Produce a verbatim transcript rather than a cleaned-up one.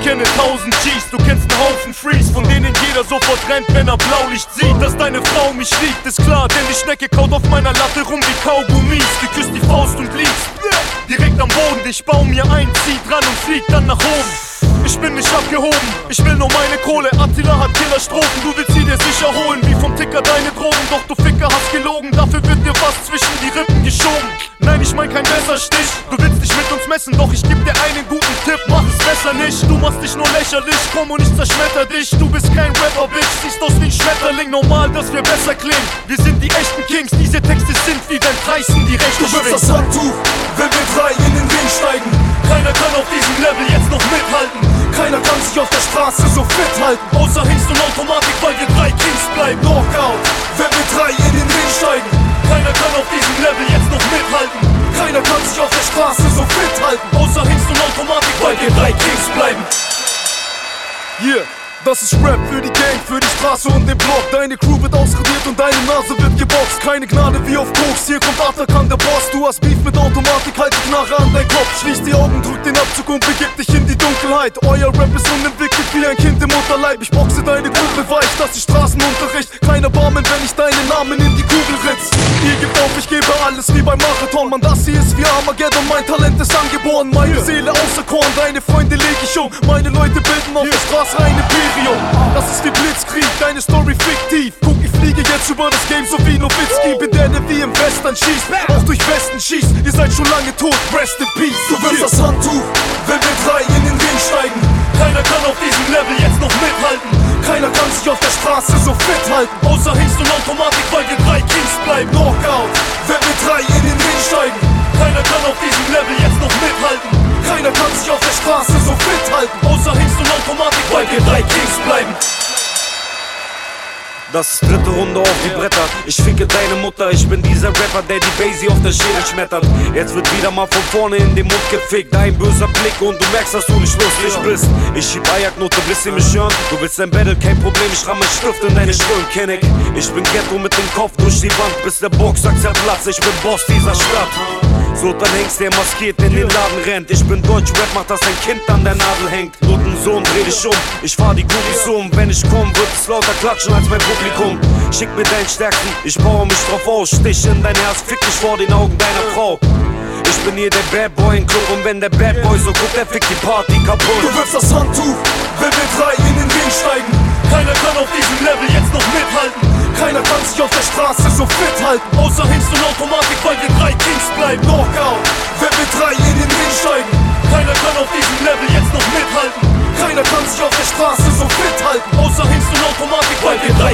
kenne tausend G's, du kennst einen Haufen Freaks, von denen jeder sofort rennt, wenn er Blaulicht sieht. Dass deine Frau mich liebt, ist klar, denn die Schnecke kaut auf meiner Latte rum wie Kaugummis. Die küsst die Faust und liegt direkt am Boden. Ich bau mir ein, zieh dran und flieg dann nach oben. Ich bin nicht abgehoben, ich will nur meine Kohle. Attila hat Killerstrophen, du willst sie dir sicher holen. Wie vom Ticker deine Drogen, doch du Ficker hast gelogen. Dafür wird dir was zwischen die Rippen geschoben. Nein, ich mein kein Messerstich, du willst dich mit uns messen. Doch ich geb dir einen guten Tipp, mach es besser nicht. Du machst dich nur lächerlich, komm und ich zerschmetter dich. Du bist kein Rapper, Bitch, siehst aus wie ein Schmetterling. Normal, dass wir besser klingen, wir sind die echten Kings. Diese Texte sind wie wenn Tyson die Rechte schwingt. Du wirst das Handtuch, wenn wir drei in den Ring steigen. Keiner kann auf diesem Level jetzt noch mithalten. Keiner kann sich auf der Straße so fit halten. Außer Hengst und Automatik, weil wir drei Kings bleiben. Knockout, wenn wir drei in den Ring steigen. Keiner kann auf diesem Level jetzt noch mithalten. Keiner kann sich auf der Straße so fit halten. Außer Hengst und Automatik, weil wir drei Kings bleiben. Yeah, das ist Rap für die Gang, für die Straße und den Block. Deine Crew wird ausradiert und deine Nase wird geboxt. Keine Gnade wie auf Koks, hier kommt Atakan, der Boss. Du hast Beef mit Automatik, halt die Knarre an dein Kopf. Schließ die Augen, drück den Abzug und begib dich in die Dunkelheit. Euer Rap ist unentwickelt wie ein Kind im Mutterleib. Ich boxe deine Gruppe weich, das ist Straßenunterricht. Keiner Barmen, wenn ich deinen Namen in die Kugel ritz. Ihr gebt auf, ich gebe alles wie beim Marathon. Mann, das hier ist wie Armageddon, mein Talent ist angeboren. Meine Seele außer Korn, deine Freunde leg ich um. Meine Leute bilden auf der Straße ein Imperium. Das ist wie Blitzkrieg, deine Story fiktiv. Guck, ich fliege jetzt über das Game so wie Nowitzki. Bin der, der wie im Western schießt, auch durch Westen schießt. Ihr seid schon lange tot, rest in peace. Du wirst das Handtuch, wenn wir drei in den Ring steigen. Keiner kann auf diesem Level jetzt noch mithalten. Keiner kann sich auf der Straße so fit halten. Außer Hengst und Automatik, weil wir drei Kings bleiben. Knockout, wenn wir drei in den Ring steigen. Keiner kann auf diesem Level jetzt noch mithalten. Keiner kann sich auf der Straße so fit halten. Außer Hengst und Automatik, weil wir drei Kings bleiben. Das ist dritte Runde auf die Bretter. Ich ficke deine Mutter, ich bin dieser Rapper, der die Basie auf der Schädel schmettert. Jetzt wird wieder mal von vorne in den Mund gefickt. Ein böser Blick und du merkst, dass du nicht lustig bist. Ich schieb Ajax-Note, willst du mich hören? Du willst ein Battle, kein Problem, ich ramm mein Stift in deine Stirn, kenn ich. Ich bin Ghetto mit dem Kopf durch die Wand, bis der Boxsack zerplatzt. Ich bin Boss dieser Stadt. So dann Hengst, der maskiert in den Laden rennt. Ich bin Deutsch-Rap, mach, dass ein Kind an der Nadel hängt. Sohn, dreh dich um, ich fahr die Groupies um. Wenn ich komm, wird es lauter klatschen als mein Publikum. Schick mir deinen Stärksten, ich baue mich drauf aus. Stich in dein Herz, fick dich vor den Augen deiner Frau. Ich bin hier der Bad Boy im Club und wenn der Bad Boy so guckt, der fickt die Party kaputt. Du wirfst das Handtuch, wenn wir drei in den Ring steigen. Keiner kann auf diesem Level jetzt noch mithalten. Keiner kann sich auf der Straße so fit halten. Außer Hengst und Automatik, weil wir drei Kings bleiben. Knockout, wenn wir drei in den Ring steigen. Keiner kann auf diesem Level jetzt noch mithalten. Keiner kann sich auf der Straße so fit halten. Außer Hengst und Automatik, weil wir drei